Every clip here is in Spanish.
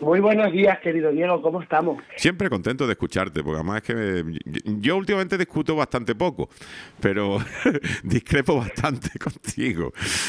Muy buenos días, querido Diego, ¿cómo estamos? Siempre contento de escucharte, porque además es que yo últimamente discuto bastante poco, pero discrepo bastante contigo.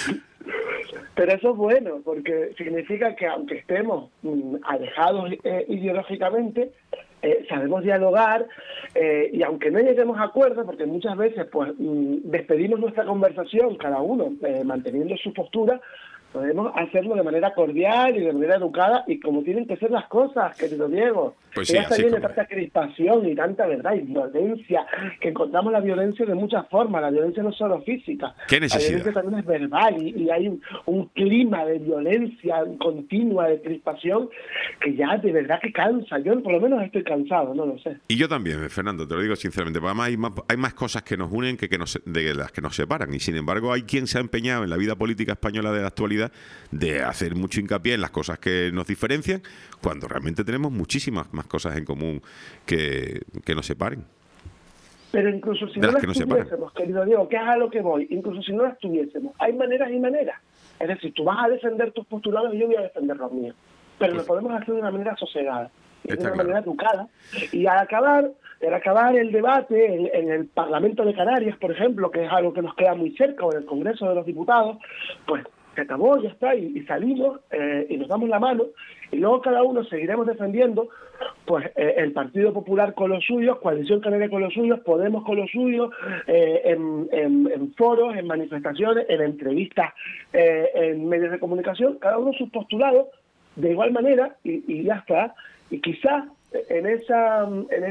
Pero eso es bueno, porque significa que aunque estemos alejados ideológicamente, sabemos dialogar, y aunque no lleguemos a acuerdos, porque muchas veces pues despedimos nuestra conversación, cada uno manteniendo su postura, podemos hacerlo de manera cordial y de manera educada y como tienen que ser las cosas, querido Diego. Pues Que sí, ya está así lleno de como tanta crispación y tanta verdad y violencia, que encontramos la violencia de muchas formas. La violencia no es solo física, ¿Qué la necesidad? violencia también es verbal y hay un clima de violencia continua, de crispación, que ya de verdad que cansa. Yo por lo menos estoy cansado, no lo sé. Y yo también, Fernando, te lo digo sinceramente, porque además hay más cosas que nos unen que de las que nos separan. Y sin embargo, hay quien se ha empeñado en la vida política española de la actualidad de hacer mucho hincapié en las cosas que nos diferencian, cuando realmente tenemos muchísimas más cosas en común que nos separen. Pero incluso si De no las las que nos separan. tuviésemos, querido Diego, que es a lo que voy, incluso si no las tuviésemos, hay maneras y maneras. Es decir, tú vas a defender tus postulados y yo voy a defender los míos. Pero lo podemos hacer de una manera sosegada, de Está una claro. manera educada. Y al acabar el debate en el Parlamento de Canarias, por ejemplo, que es algo que nos queda muy cerca, o en el Congreso de los Diputados, pues se acabó, ya está, y salimos y nos damos la mano, y luego cada uno seguiremos defendiendo pues el Partido Popular con los suyos, Coalición Canaria con los suyos, Podemos con los suyos, en foros, en manifestaciones, en entrevistas, en medios de comunicación, cada uno sus postulados, de igual manera, y ya está. Y quizás en esa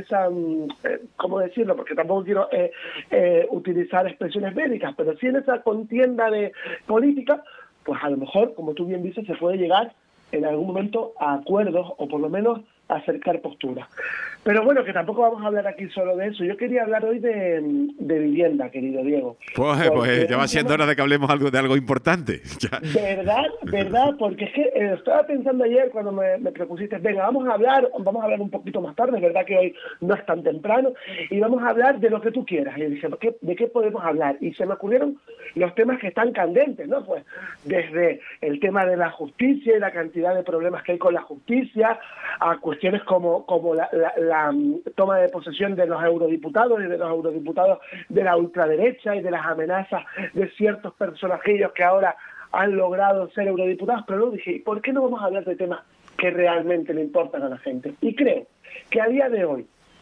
¿cómo decirlo? Porque tampoco quiero utilizar expresiones bélicas, pero sí en esa contienda de política, pues a lo mejor, como tú bien dices, se puede llegar en algún momento a acuerdos o por lo menos a acercar posturas. Pero bueno, que tampoco vamos a hablar aquí solo de eso. Yo quería hablar hoy de vivienda, querido Diego. Pues ya va siendo hora de que hablemos de algo importante. Ya. ¿Verdad? Porque es que estaba pensando ayer cuando me propusiste, venga, vamos a hablar un poquito más tarde, es verdad que hoy no es tan temprano, y vamos a hablar de lo que tú quieras. Y yo dije, ¿de qué podemos hablar? Y se me ocurrieron los temas que están candentes, ¿no? Pues desde el tema de la justicia y la cantidad de problemas que hay con la justicia, a cuestiones como la toma de posesión de los eurodiputados y de los eurodiputados de la ultraderecha y de las amenazas de ciertos personajillos que ahora han logrado ser eurodiputados. Pero luego dije, ¿por qué no vamos a hablar de temas que realmente le importan a la gente? Y creo que a día de hoy,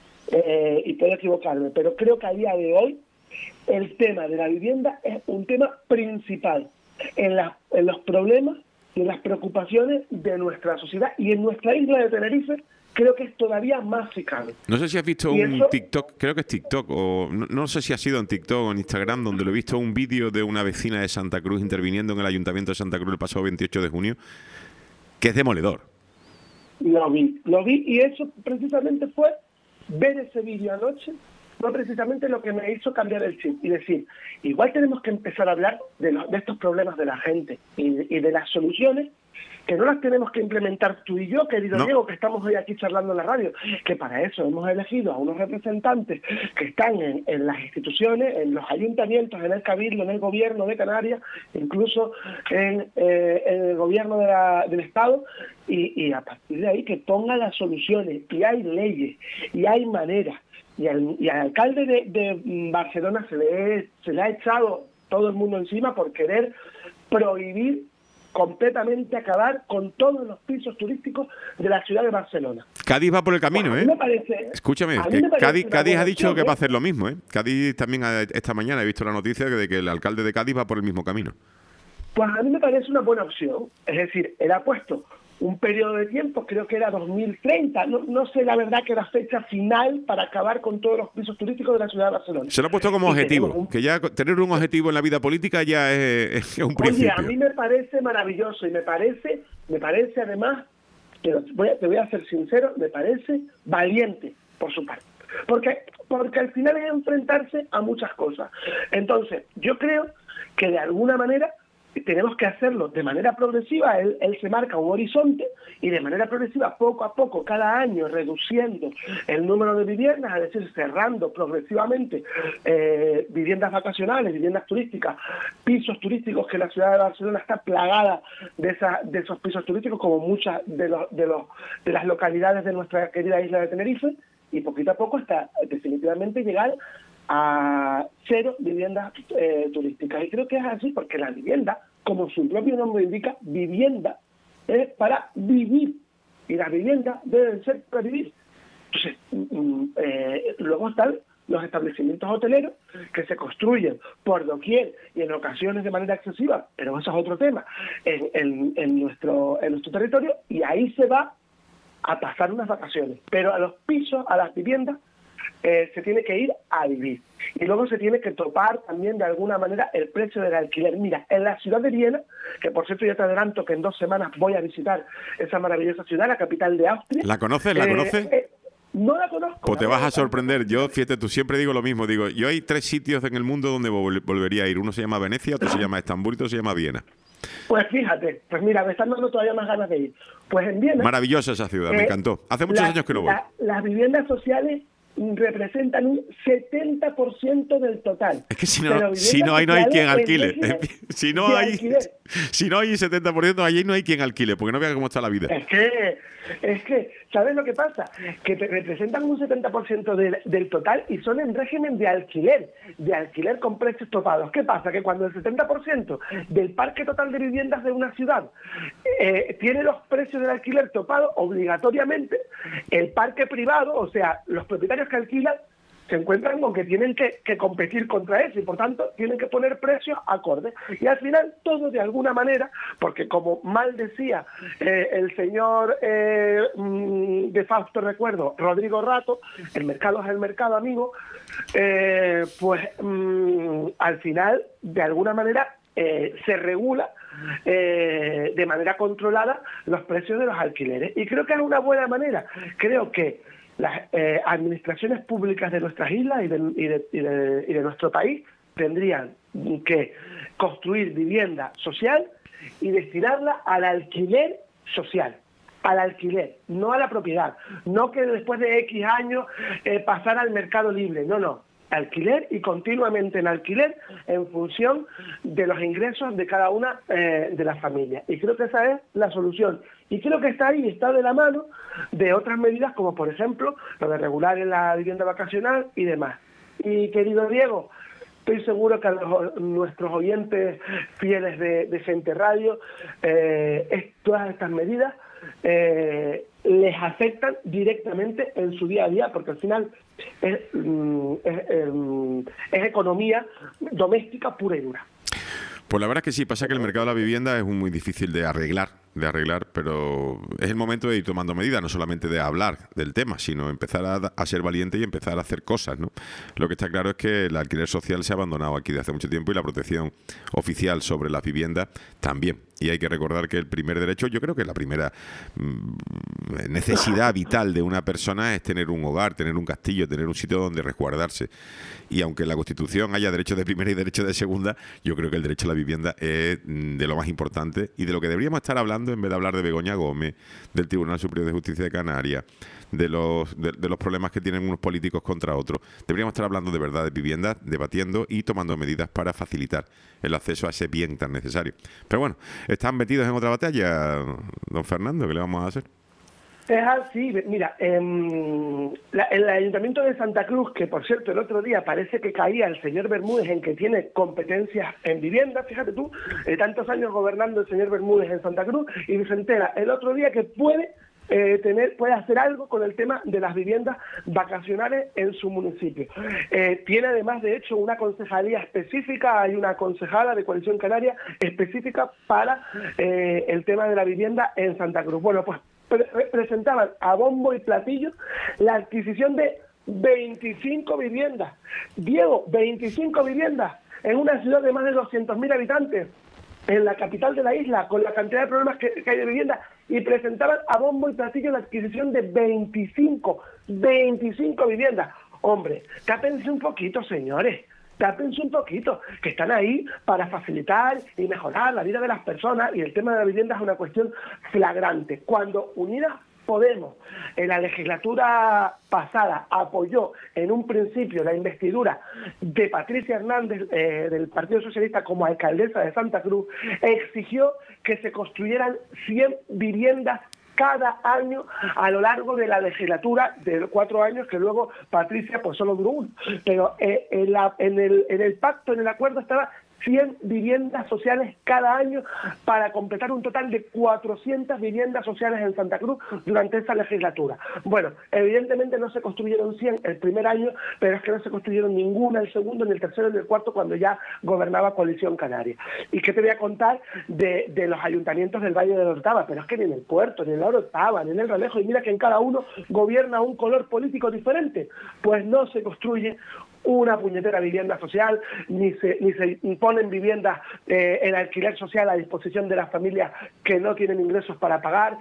y puedo equivocarme, pero creo que a día de hoy el tema de la vivienda es un tema principal en los problemas y en las preocupaciones de nuestra sociedad, y en nuestra isla de Tenerife creo que es todavía más si cabe. No sé si has visto TikTok, creo que es TikTok, o no sé si ha sido en TikTok o en Instagram, donde lo he visto un vídeo de una vecina de Santa Cruz interviniendo en el Ayuntamiento de Santa Cruz el pasado 28 de junio, que es demoledor. Lo vi, y eso precisamente fue ver ese vídeo anoche, fue precisamente lo que me hizo cambiar el chip y decir, igual tenemos que empezar a hablar de estos problemas de la gente y de las soluciones, que no las tenemos que implementar tú y yo, querido Diego, que estamos hoy aquí charlando en la radio, que para eso hemos elegido a unos representantes que están en las instituciones, en los ayuntamientos, en el Cabildo, en el gobierno de Canarias, incluso en el gobierno del Estado, y a partir de ahí que pongan las soluciones, y hay leyes, y hay maneras, y al alcalde de Barcelona se le ha echado todo el mundo encima por querer prohibir completamente, acabar con todos los pisos turísticos de la ciudad de Barcelona. Cádiz va por el camino, pues a mí me parece, Escúchame, Cádiz ha dicho que va a hacer lo mismo, Cádiz también esta mañana he visto la noticia de que el alcalde de Cádiz va por el mismo camino. Pues a mí me parece una buena opción. Es decir, él ha puesto un periodo de tiempo, creo que era 2030, no sé la verdad que era fecha final para acabar con todos los pisos turísticos de la ciudad de Barcelona. Se lo ha puesto como objetivo, que ya tener un objetivo en la vida política ya es un principio. Oye, a mí me parece maravilloso y me parece además, te voy a ser sincero, me parece valiente por su parte. Porque al final es enfrentarse a muchas cosas. Entonces, yo creo que de alguna manera tenemos que hacerlo de manera progresiva. Él se marca un horizonte y de manera progresiva, poco a poco, cada año, reduciendo el número de viviendas, es decir, cerrando progresivamente viviendas vacacionales, viviendas turísticas, pisos turísticos, que la ciudad de Barcelona está plagada de esos pisos turísticos, como muchas de las localidades de nuestra querida isla de Tenerife, y poquito a poco hasta definitivamente llegar a 0 viviendas turísticas. Y creo que es así porque la vivienda, como su propio nombre indica, vivienda es para vivir, y las viviendas deben ser para vivir. Entonces, luego están los establecimientos hoteleros que se construyen por doquier y en ocasiones de manera excesiva, pero eso es otro tema, en nuestro territorio, y ahí se va a pasar unas vacaciones. Pero a los pisos, a las viviendas, se tiene que ir a vivir. Y luego se tiene que topar también de alguna manera el precio del alquiler. Mira, en la ciudad de Viena, que por cierto ya te adelanto que en 2 semanas voy a visitar esa maravillosa ciudad, la capital de Austria. ¿La conoces? ¿La conoces? No la conozco. Pues te vas a sorprender. Yo, fíjate, tú siempre digo lo mismo. Digo, yo hay 3 sitios en el mundo donde volvería a ir. Uno se llama Venecia, otro se llama Estambul y otro se llama Viena. Pues fíjate, pues mira, me están dando todavía más ganas de ir. Pues en Viena... Maravillosa esa ciudad, me encantó. Hace muchos años que no voy. Las viviendas sociales representan un 70% del total. Es que si no hay quien alquile. Si no hay 70%, allí no hay quien alquile, porque no veas cómo está la vida. Es que, ¿sabes lo que pasa? Que representan un 70% del total y son en régimen de alquiler con precios topados. ¿Qué pasa? Que cuando el 70% del parque total de viviendas de una ciudad tiene los precios del alquiler topados, obligatoriamente el parque privado, o sea, los propietarios que alquilan, se encuentran con que tienen que competir contra eso y por tanto tienen que poner precios acordes. Y al final todo de alguna manera, porque como mal decía el señor de Fausto Recuerdo, Rodrigo Rato, el mercado es el mercado, amigo, pues al final de alguna manera se regula de manera controlada los precios de los alquileres. Y creo que es una buena manera. Creo que las administraciones públicas de nuestras islas y de nuestro país tendrían que construir vivienda social y destinarla al alquiler social, al alquiler, no a la propiedad, no que después de X años pasar al mercado libre, no, alquiler y continuamente en alquiler en función de los ingresos de cada una de las familias. Y creo que esa es la solución. Y creo que está ahí, está de la mano de otras medidas como por ejemplo lo de regular en la vivienda vacacional y demás. Y querido Diego, estoy seguro que a nuestros oyentes fieles de Gente Radio, todas estas medidas les afectan directamente en su día a día, porque al final es economía doméstica pura y dura. Pues la verdad es que sí, pasa que el mercado de la vivienda es muy difícil de arreglar, pero es el momento de ir tomando medidas, no solamente de hablar del tema, sino empezar a ser valiente y empezar a hacer cosas, ¿no? Lo que está claro es que el alquiler social se ha abandonado aquí desde hace mucho tiempo y la protección oficial sobre las viviendas también. Y hay que recordar que el primer derecho, yo creo que la primera necesidad vital de una persona es tener un hogar, tener un castillo, tener un sitio donde resguardarse. Y aunque en la Constitución haya derechos de primera y derechos de segunda, yo creo que el derecho a la vivienda es de lo más importante y de lo que deberíamos estar hablando en vez de hablar de Begoña Gómez, del Tribunal Superior de Justicia de Canarias, de los problemas que tienen unos políticos contra otros. Deberíamos estar hablando de verdad de vivienda, debatiendo y tomando medidas para facilitar el acceso a ese bien tan necesario. Pero bueno, están metidos en otra batalla, don Fernando, ¿qué le vamos a hacer? Es así, mira, el Ayuntamiento de Santa Cruz, que por cierto el otro día parece que caía el señor Bermúdez en que tiene competencias en vivienda, fíjate tú, tantos años gobernando el señor Bermúdez en Santa Cruz, y se entera el otro día que puede hacer algo con el tema de las viviendas vacacionales en su municipio. Tiene además, de hecho, una concejalía específica, hay una concejala de Coalición Canaria específica para el tema de la vivienda en Santa Cruz. Bueno, pues presentaban a bombo y platillo la adquisición de 25 viviendas. Diego, 25 viviendas en una ciudad de más de 200.000 habitantes, en la capital de la isla, con la cantidad de problemas que hay de vivienda, y presentaban a bombo y platillo la adquisición de 25 viviendas. Hombre, tápense un poquito, señores, tápense un poquito, que están ahí para facilitar y mejorar la vida de las personas, y el tema de la vivienda es una cuestión flagrante. Cuando Unidas Podemos, en la legislatura pasada, apoyó en un principio la investidura de Patricia Hernández del Partido Socialista como alcaldesa de Santa Cruz, exigió que se construyeran 100 viviendas cada año a lo largo de la legislatura de 4 años, que luego Patricia pues solo duró uno. Pero en el pacto, en el acuerdo, estaba 100 viviendas sociales cada año para completar un total de 400 viviendas sociales en Santa Cruz durante esa legislatura. Bueno, evidentemente no se construyeron 100 el primer año, pero es que no se construyeron ninguna el segundo, ni el tercero, ni el cuarto, cuando ya gobernaba Coalición Canaria. ¿Y qué te voy a contar de los ayuntamientos del Valle de la Orotava? Pero es que ni en el Puerto, ni en la Orotava, ni en el Ralejo, y mira que en cada uno gobierna un color político diferente, pues no se construye una puñetera vivienda social, ni se ponen viviendas en alquiler social a disposición de las familias que no tienen ingresos para pagar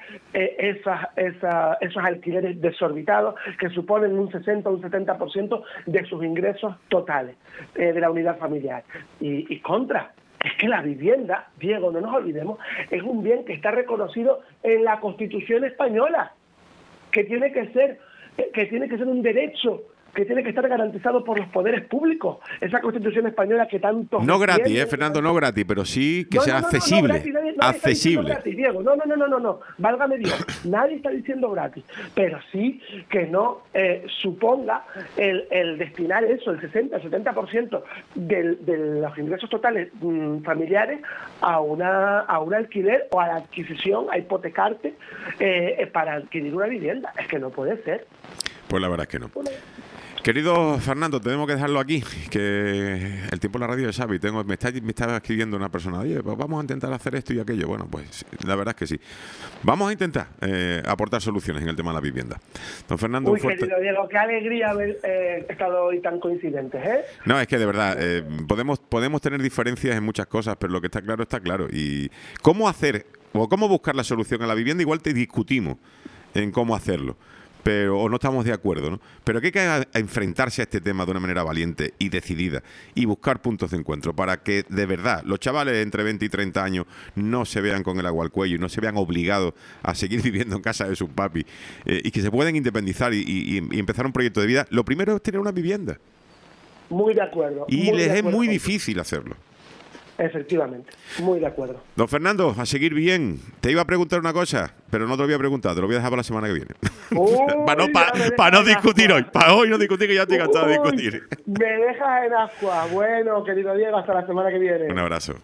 esos alquileres desorbitados que suponen un 60 o un 70% de sus ingresos totales de la unidad familiar. Y contra, es que la vivienda, Diego, no nos olvidemos, es un bien que está reconocido en la Constitución española, que tiene que ser un derecho, que tiene que estar garantizado por los poderes públicos. Esa Constitución española que tanto... No gratis, Fernando, no gratis, pero sí que sea accesible. Nadie accesible. Está gratis, Diego. No. Válgame Dios. Nadie está diciendo gratis. Pero sí que no suponga el destinar eso, el 60, el 70% de los ingresos totales familiares a un alquiler o a la adquisición, a hipotecarte para adquirir una vivienda. Es que no puede ser. Pues la verdad es que no. Querido Fernando, tenemos que dejarlo aquí, que el tiempo en la radio es sabio. Me está escribiendo una persona, oye, pues vamos a intentar hacer esto y aquello. Bueno, pues la verdad es que sí. Vamos a intentar aportar soluciones en el tema de la vivienda. Don Fernando, un fuerte... querido Diego, qué alegría haber estado hoy tan coincidentes, ¿eh? No, es que de verdad, podemos tener diferencias en muchas cosas, pero lo que está claro. Y cómo hacer o cómo buscar la solución a la vivienda, igual te discutimos en cómo hacerlo. O no estamos de acuerdo, ¿no? Pero que hay que enfrentarse a este tema de una manera valiente y decidida y buscar puntos de encuentro para que, de verdad, los chavales entre 20 y 30 años no se vean con el agua al cuello y no se vean obligados a seguir viviendo en casa de sus papis y que se puedan independizar y empezar un proyecto de vida. Lo primero es tener una vivienda. Muy de acuerdo. Y les es muy difícil hacerlo. Efectivamente, muy de acuerdo. Don Fernando, a seguir bien. Te iba a preguntar una cosa, pero no te lo voy a preguntar, te lo voy a dejar para la semana que viene. Para no discutir hoy, para hoy no discutir, que ya estoy cansado de discutir. Me dejas en ascua. Bueno, querido Diego, hasta la semana que viene. Un abrazo.